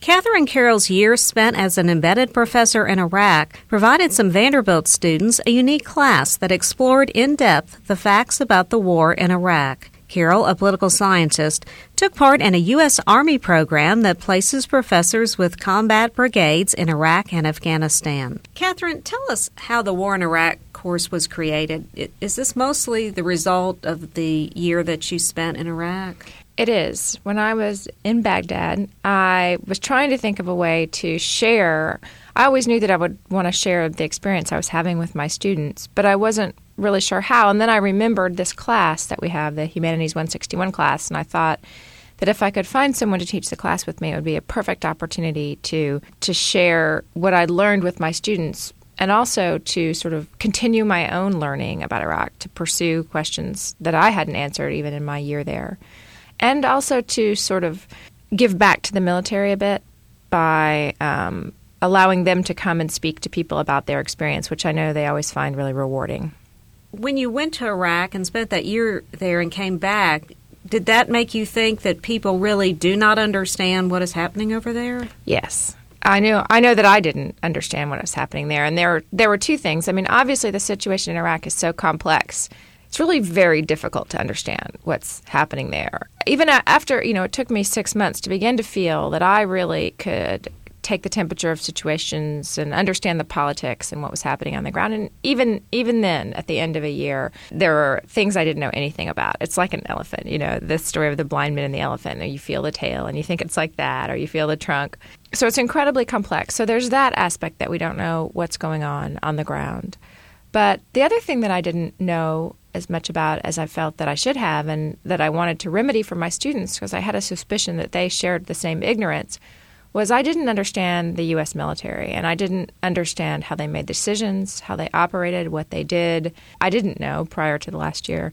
Catherine Carroll's years spent as an embedded professor in Iraq provided some Vanderbilt students a unique class that explored in depth the facts about the war in Iraq. Carroll, a political scientist, took part in a U.S. Army program that places professors with combat brigades in Iraq and Afghanistan. Catherine, tell us how the War in Iraq course was created. Is this mostly the result of the year that you spent in Iraq? It is. When I was in Baghdad, I was trying to think of a way to share. I always knew that I would want to share the experience I was having with my students, but I wasn't really sure how. And then I remembered this class that we have, the Humanities 161 class, and I thought that if I could find someone to teach the class with me, it would be a perfect opportunity to share what I'd learned with my students and also to sort of continue my own learning about Iraq, to pursue questions that I hadn't answered even in my year there. And also to sort of give back to the military a bit by allowing them to come and speak to people about their experience, which I know they always find really rewarding. When you went to Iraq and spent that year there and came back, did that make you think that people really do not understand what is happening over there? Yes. I know that I didn't understand what was happening there. And there were two things. I mean, obviously the situation in Iraq is so complex. It's really very difficult to understand what's happening there. Even after, it took me 6 months to begin to feel that I really could take the temperature of situations and understand the politics and what was happening on the ground. And even then, at the end of a year, there were things I didn't know anything about. It's like an elephant, this story of the blind man and the elephant. And you feel the tail and you think it's like that, or you feel the trunk. So it's incredibly complex. So there's that aspect that we don't know what's going on the ground. But the other thing that I didn't know as much about as I felt that I should have and that I wanted to remedy for my students, because I had a suspicion that they shared the same ignorance, was I didn't understand the U.S. military, and I didn't understand how they made decisions, how they operated, what they did. I didn't know prior to the last year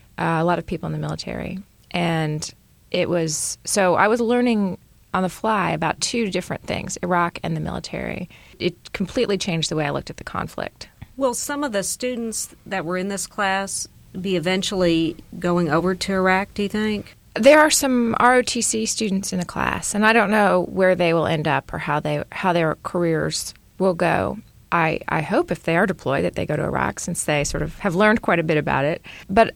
a lot of people in the military. And so I was learning on the fly about two different things, Iraq and the military. It completely changed the way I looked at the conflict. Will some of the students that were in this class be eventually going over to Iraq, do you think? There are some ROTC students in the class, and I don't know where they will end up or how their careers will go. I hope if they are deployed that they go to Iraq, since they sort of have learned quite a bit about it. But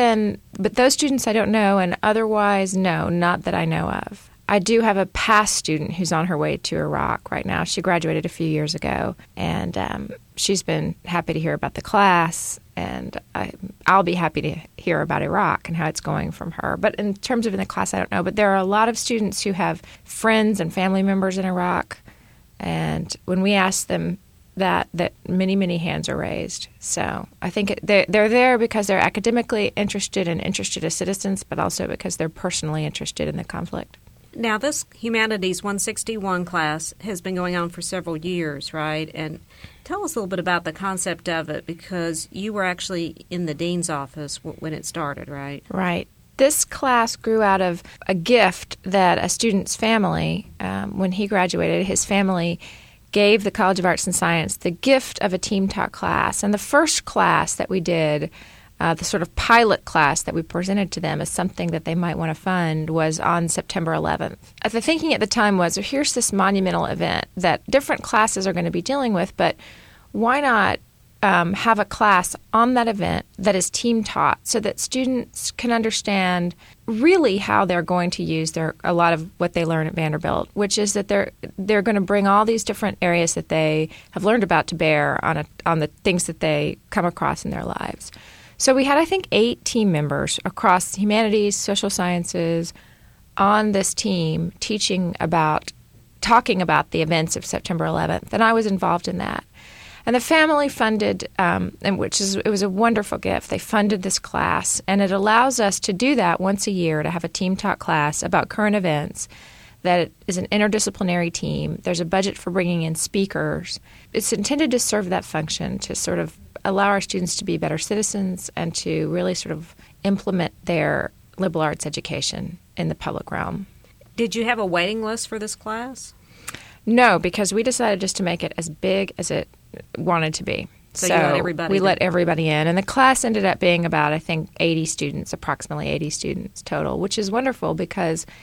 those students I don't know, and otherwise, no, not that I know of. I do have a past student who's on her way to Iraq right now. She graduated a few years ago, and she's been happy to hear about the class, and I'll be happy to hear about Iraq and how it's going from her. But in terms of in the class, I don't know. But there are a lot of students who have friends and family members in Iraq, and when we ask them that many, many hands are raised. So I think they're there because they're academically interested and interested as citizens, but also because they're personally interested in the conflict. Now, this Humanities 161 class has been going on for several years, right? And tell us a little bit about the concept of it, because you were actually in the dean's office when it started, right? Right. This class grew out of a gift that a student's family, when he graduated, his family gave the College of Arts and Science the gift of a team talk class. And the first class that we did, the sort of pilot class that we presented to them as something that they might want to fund, was on September 11th. The thinking at the time was, here's this monumental event that different classes are going to be dealing with, but why not have a class on that event that is team taught so that students can understand really how they're going to use a lot of what they learn at Vanderbilt, which is that they're going to bring all these different areas that they have learned about to bear on the things that they come across in their lives. So we had, I think, 8 team members across humanities, social sciences on this team talking about the events of September 11th, and I was involved in that. And the family funded, it was a wonderful gift. They funded this class, and it allows us to do that once a year, to have a team talk class about current events that is an interdisciplinary team. There's a budget for bringing in speakers. It's intended to serve that function, to sort of allow our students to be better citizens and to really sort of implement their liberal arts education in the public realm. Did you have a waiting list for this class? No, because we decided just to make it as big as it wanted to be. So you let everybody let everybody in. And the class ended up being about, I think, 80 students, approximately 80 students total, which is wonderful because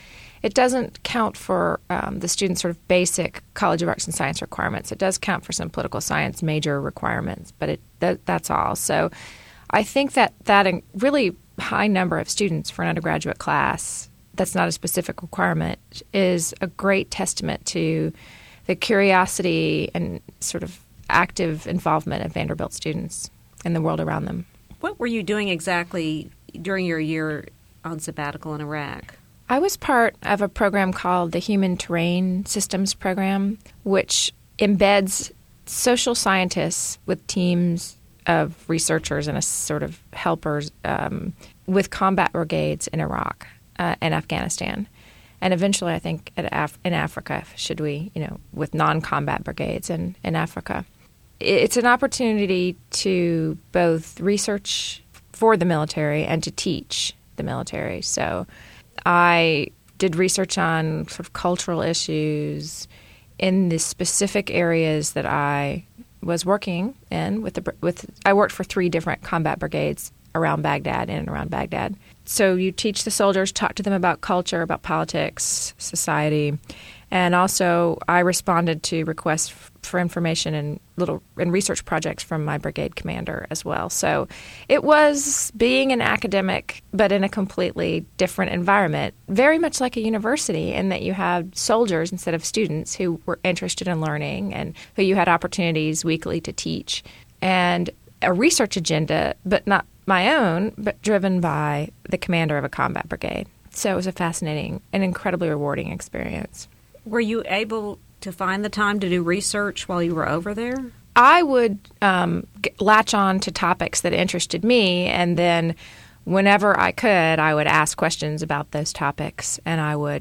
it doesn't count for the students' sort of basic College of Arts and Science requirements. It does count for some political science major requirements, but that's all. So I think that really high number of students for an undergraduate class that's not a specific requirement is a great testament to the curiosity and sort of active involvement of Vanderbilt students in the world around them. What were you doing exactly during your year on sabbatical in Iraq? I was part of a program called the Human Terrain Systems Program, which embeds social scientists with teams of researchers and a sort of helpers with combat brigades in Iraq and Afghanistan. And eventually, I think, in Africa, with non-combat brigades in Africa. It's an opportunity to both research for the military and to teach the military. So I did research on sort of cultural issues in the specific areas that I was working in. I worked for 3 different combat brigades around Baghdad, in and around Baghdad. So you teach the soldiers, talk to them about culture, about politics, society, and also I responded to requests for information and research projects from my brigade commander as well. So it was being an academic, but in a completely different environment, very much like a university in that you had soldiers instead of students who were interested in learning and who you had opportunities weekly to teach, and a research agenda, but not my own, but driven by the commander of a combat brigade. So it was a fascinating and incredibly rewarding experience. Were you able to find the time to do research while you were over there? I would latch on to topics that interested me, and then whenever I could, I would ask questions about those topics, and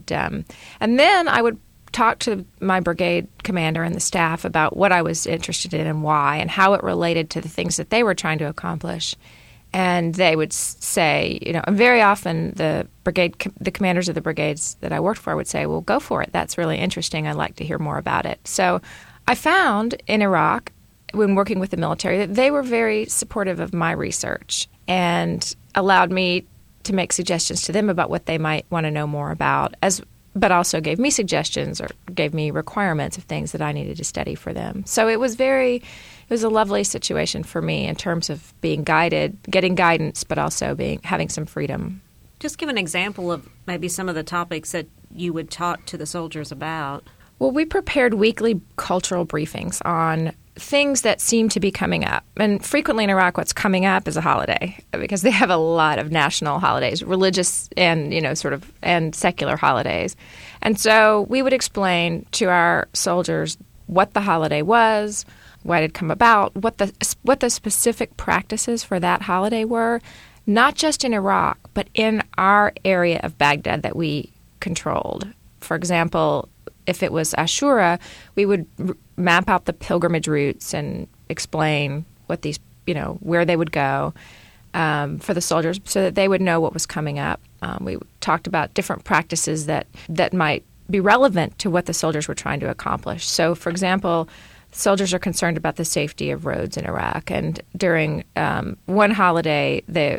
then I would talk to my brigade commander and the staff about what I was interested in and why, and how it related to the things that they were trying to accomplish. And they would say, and very often the commanders of the brigades that I worked for would say, well, go for it. That's really interesting. I'd like to hear more about it. So I found in Iraq, when working with the military, that they were very supportive of my research and allowed me to make suggestions to them about what they might want to know more about, but also gave me suggestions or gave me requirements of things that I needed to study for them. So it was a lovely situation for me in terms of being guided, getting guidance, but also having some freedom. Just give an example of maybe some of the topics that you would talk to the soldiers about. Well, we prepared weekly cultural briefings on things that seem to be coming up. And frequently in Iraq, what's coming up is a holiday, because they have a lot of national holidays, religious and, and secular holidays. And so we would explain to our soldiers what the holiday was, why it had come about, what the specific practices for that holiday were, not just in Iraq, but in our area of Baghdad that we controlled. For example, if it was Ashura, we would map out the pilgrimage routes and explain what these, where they would go for the soldiers so that they would know what was coming up. We talked about different practices that might be relevant to what the soldiers were trying to accomplish. So, for example, soldiers are concerned about the safety of roads in Iraq. And during one holiday,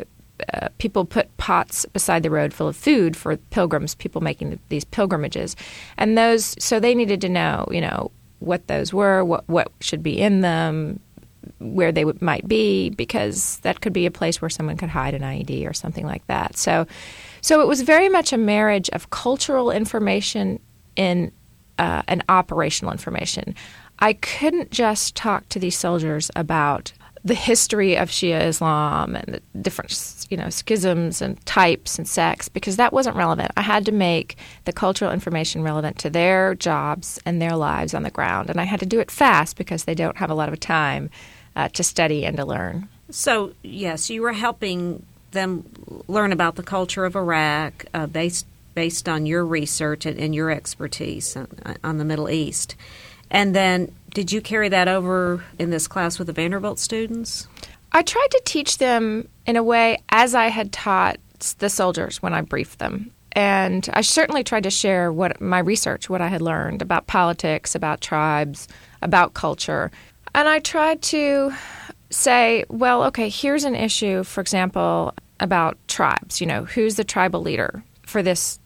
people put pots beside the road full of food for pilgrims, people making these pilgrimages. And so they needed to know, what those were, what should be in them, where they might be, because that could be a place where someone could hide an IED or something like that. So it was very much a marriage of cultural information and operational information. I couldn't just talk to these soldiers about the history of Shia Islam and the different, schisms and types and sects, because that wasn't relevant. I had to make the cultural information relevant to their jobs and their lives on the ground, and I had to do it fast because they don't have a lot of time to study and to learn. So, yes, you were helping them learn about the culture of Iraq based on your research and your expertise on the Middle East. And then did you carry that over in this class with the Vanderbilt students? I tried to teach them in a way as I had taught the soldiers when I briefed them. And I certainly tried to share what I had learned about politics, about tribes, about culture. And I tried to say, well, okay, here's an issue, for example, about tribes. Who's the tribal leader for this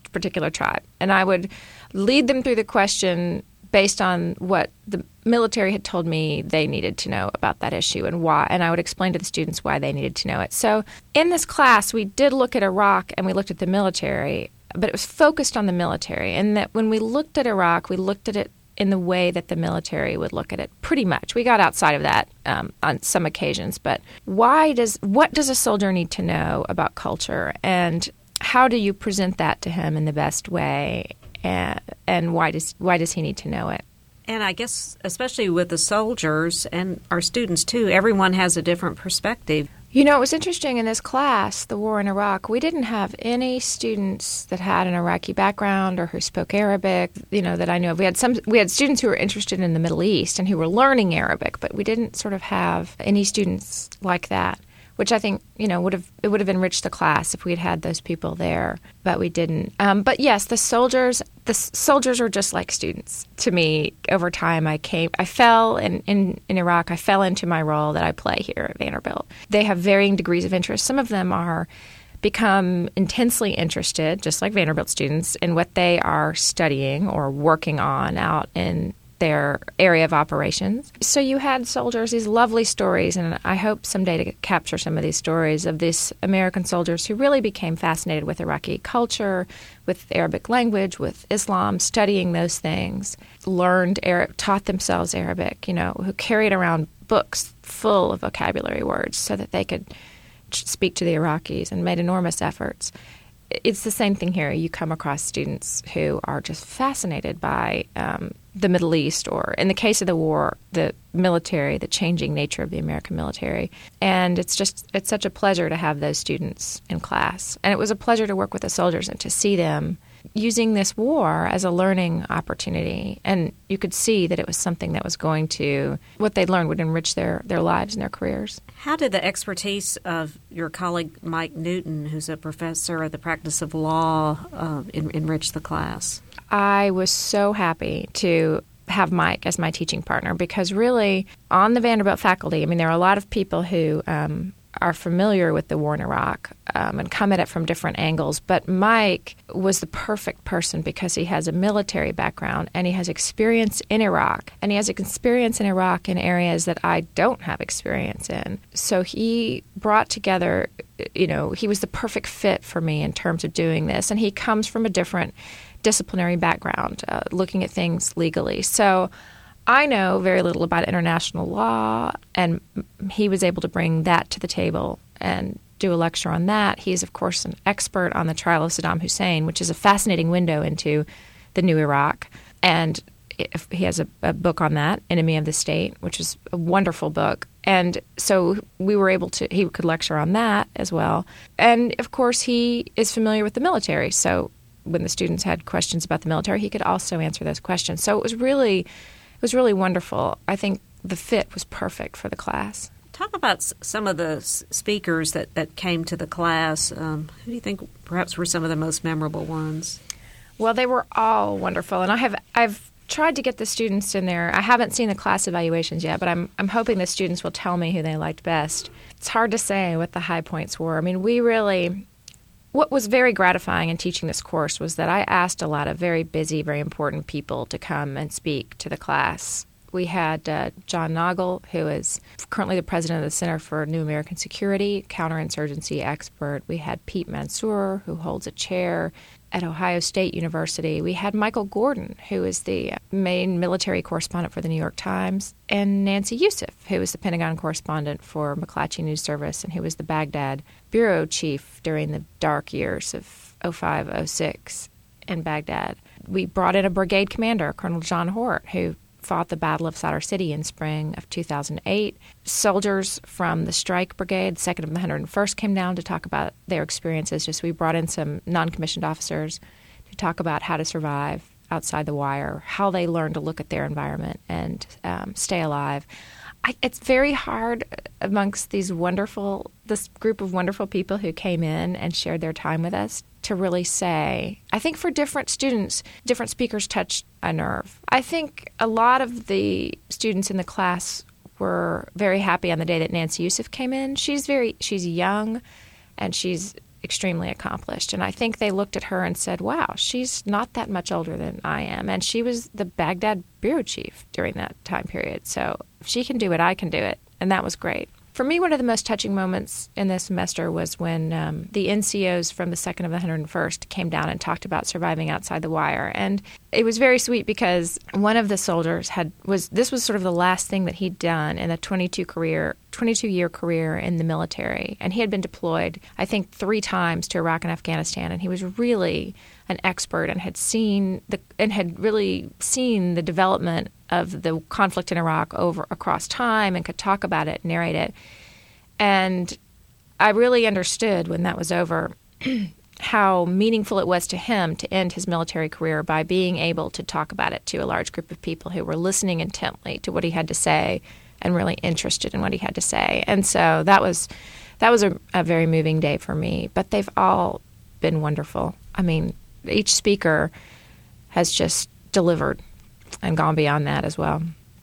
particular tribe. And I would lead them through the question based on what the military had told me they needed to know about that issue and why. And I would explain to the students why they needed to know it. So in this class, we did look at Iraq and we looked at the military, but it was focused on the military. And that when we looked at Iraq, we looked at it in the way that the military would look at it, pretty much. We got outside of that on some occasions. But what does a soldier need to know about culture? And how do you present that to him in the best way? And why does he need to know it? And I guess especially with the soldiers and our students too, everyone has a different perspective. You know, it was interesting in this class, the war in Iraq, we didn't have any students that had an Iraqi background or who spoke Arabic, that I know of. We had students who were interested in the Middle East and who were learning Arabic, but we didn't sort of have any students like that, which I think, would have enriched the class if we'd had those people there, but we didn't. But yes, the soldiers are just like students to me. Over time, I fell in Iraq. I fell into my role that I play here at Vanderbilt. They have varying degrees of interest. Some of them become intensely interested, just like Vanderbilt students, in what they are studying or working on out in their area of operations. So you had soldiers, these lovely stories, and I hope someday to capture some of these stories of these American soldiers who really became fascinated with Iraqi culture, with Arabic language, with Islam, studying those things, learned Arab, taught themselves Arabic, who carried around books full of vocabulary words so that they could speak to the Iraqis and made enormous efforts. It's the same thing here. You come across students who are just fascinated by the Middle East, or in the case of the war, the military, the changing nature of the American military. And it's such a pleasure to have those students in class. And it was a pleasure to work with the soldiers and to see them using this war as a learning opportunity. And you could see that it was something that was what they'd learned would enrich their lives and their careers. How did the expertise of your colleague Mike Newton, who's a professor of the practice of law, enrich the class? I was so happy to have Mike as my teaching partner because really on the Vanderbilt faculty, there are a lot of people who are familiar with the war in Iraq and come at it from different angles. But Mike was the perfect person because he has a military background and he has experience in Iraq. And he has experience in Iraq in areas that I don't have experience in. So he brought together, he was the perfect fit for me in terms of doing this. And he comes from a different disciplinary background, looking at things legally. So I know very little about international law, and he was able to bring that to the table and do a lecture on that. He's, of course, an expert on the trial of Saddam Hussein, which is a fascinating window into the new Iraq. And he has a book on that, Enemy of the State, which is a wonderful book. And so he could lecture on that as well. And, of course, he is familiar with the military. So when the students had questions about the military, he could also answer those questions. So it was really wonderful. I think the fit was perfect for the class. Talk about some of the speakers that came to the class. Who do you think perhaps were some of the most memorable ones? Well, they were all wonderful, and I've tried to get the students in there. I haven't seen the class evaluations yet, but I'm hoping the students will tell me who they liked best. It's hard to say what the high points were. What was very gratifying in teaching this course was that I asked a lot of very busy, very important people to come and speak to the class. We had John Nagel, who is currently the president of the Center for New American Security, counterinsurgency expert. We had Pete Mansour, who holds a chair at Ohio State University. We had Michael Gordon, who is the main military correspondent for the New York Times, and Nancy Youssef, who is the Pentagon correspondent for McClatchy News Service and who was the Baghdad bureau chief during the dark years of 05-06 in Baghdad. We brought in a brigade commander, Colonel John Hort, who fought the Battle of Sadr City in spring of 2008. Soldiers from the Strike Brigade, 2nd of the 101st, came down to talk about their experiences. We brought in some non-commissioned officers to talk about how to survive outside the wire, how they learn to look at their environment and stay alive. It's very hard amongst this group of wonderful people who came in and shared their time with us to really say. I think for different students, different speakers touched a nerve. I think a lot of the students in the class were very happy on the day that Nancy Youssef came in. She's young, and she's extremely accomplished. And I think they looked at her and said, wow, she's not that much older than I am. And she was the Baghdad bureau chief during that time period. So if she can do it, I can do it. And that was great. For me, one of the most touching moments in this semester was when the NCOs from the 2nd of the 101st came down and talked about surviving outside the wire. And it was very sweet because one of the soldiers this was sort of the last thing that he'd done in a 22-year career in the military. And he had been deployed, I think, 3 times to Iraq and Afghanistan. And he was really an expert and had really seen the development of the conflict in Iraq across time and could talk about it, narrate it. And I really understood when that was over how meaningful it was to him to end his military career by being able to talk about it to a large group of people who were listening intently to what he had to say and really interested in what he had to say. And so that was a very moving day for me. But they've all been wonderful. I mean, each speaker has just delivered and gone beyond that as well.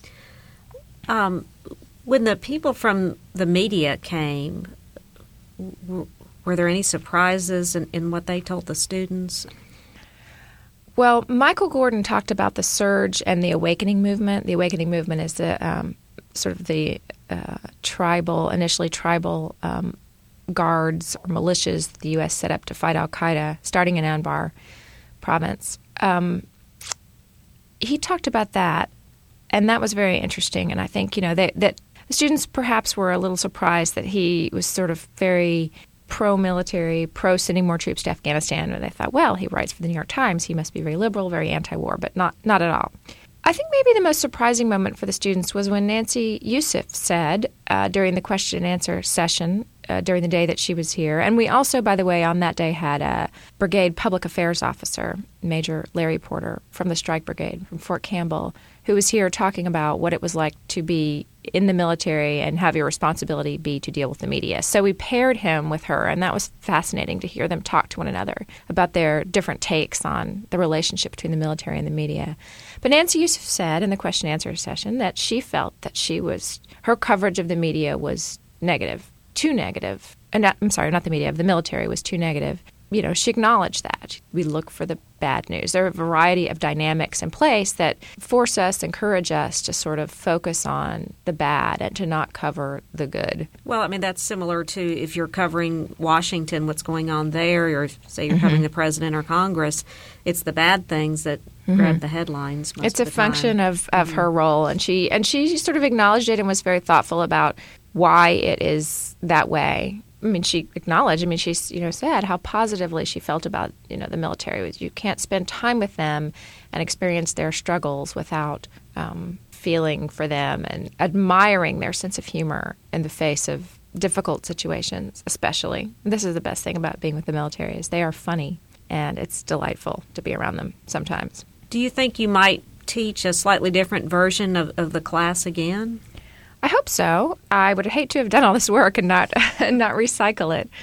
When the people from the media came, were there any surprises in what they told the students? Well, Michael Gordon talked about the surge and the awakening movement. The awakening movement is the sort of the initially tribal guards or militias the U.S. set up to fight al-Qaeda, starting in Anbar province. He talked about that, and that was very interesting. And I think, that the students perhaps were a little surprised that he was sort of very pro-military, pro-sending more troops to Afghanistan. And they thought, well, he writes for the New York Times. He must be very liberal, very anti-war, but not at all. I think maybe the most surprising moment for the students was when Nancy Youssef said during the question and answer session during the day that she was here. And we also, by the way, on that day had a brigade public affairs officer, Major Larry Porter from the Strike Brigade from Fort Campbell, who was here talking about what it was like to be in the military and have your responsibility be to deal with the media. So we paired him with her, and that was fascinating to hear them talk to one another about their different takes on the relationship between the military and the media. But Nancy Youssef said in the question and answer session that she felt that her coverage of the media was negative, too negative. And not the media, of the military was too negative. She acknowledged that. We look for the bad news. There are a variety of dynamics in place that encourage us to sort of focus on the bad and to not cover the good. Well, I mean, that's similar to if you're covering Washington, what's going on there, or say you're covering the president or Congress, it's the bad things that grab the headlines most It's of a the time. function of her role, and she sort of acknowledged it and was very thoughtful about why it is that way. I mean, she acknowledged, she said how positively she felt about, the military. You can't spend time with them and experience their struggles without feeling for them and admiring their sense of humor in the face of difficult situations, especially. This is the best thing about being with the military is they are funny, and it's delightful to be around them sometimes. Do you think you might teach a slightly different version of the class again? I hope so. I would hate to have done all this work and not recycle it.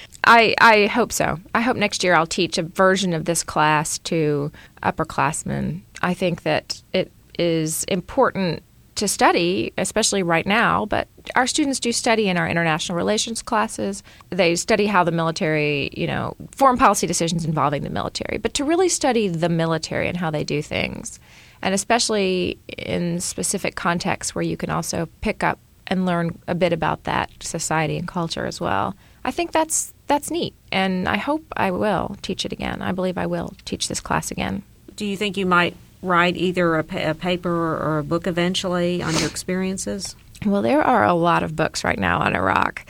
I hope so. I hope next year I'll teach a version of this class to upperclassmen. I think that it is important to study, especially right now, but our students do study in our international relations classes. They study how the military, foreign policy decisions involving the military, but to really study the military and how they do things, and especially in specific contexts where you can also pick up and learn a bit about that society and culture as well. I think that's neat, and I hope I will teach it again. I believe I will teach this class again. Do you think you might write either a paper or a book eventually on your experiences? Well, there are a lot of books right now on Iraq,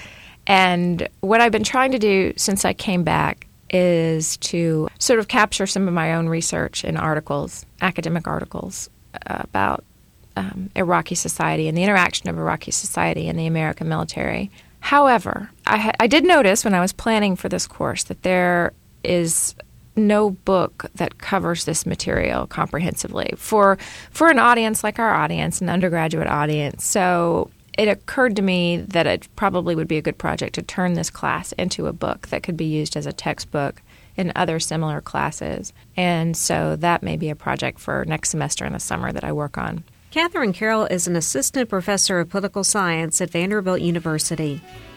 and what I've been trying to do since I came back is to sort of capture some of my own research in articles, academic articles, about Iraqi society and the interaction of Iraqi society and the American military. However, I did notice when I was planning for this course that there is no book that covers this material comprehensively for an audience like our audience, an undergraduate audience. So it occurred to me that it probably would be a good project to turn this class into a book that could be used as a textbook in other similar classes. And so that may be a project for next semester in the summer that I work on. Catherine Carroll is an assistant professor of political science at Vanderbilt University.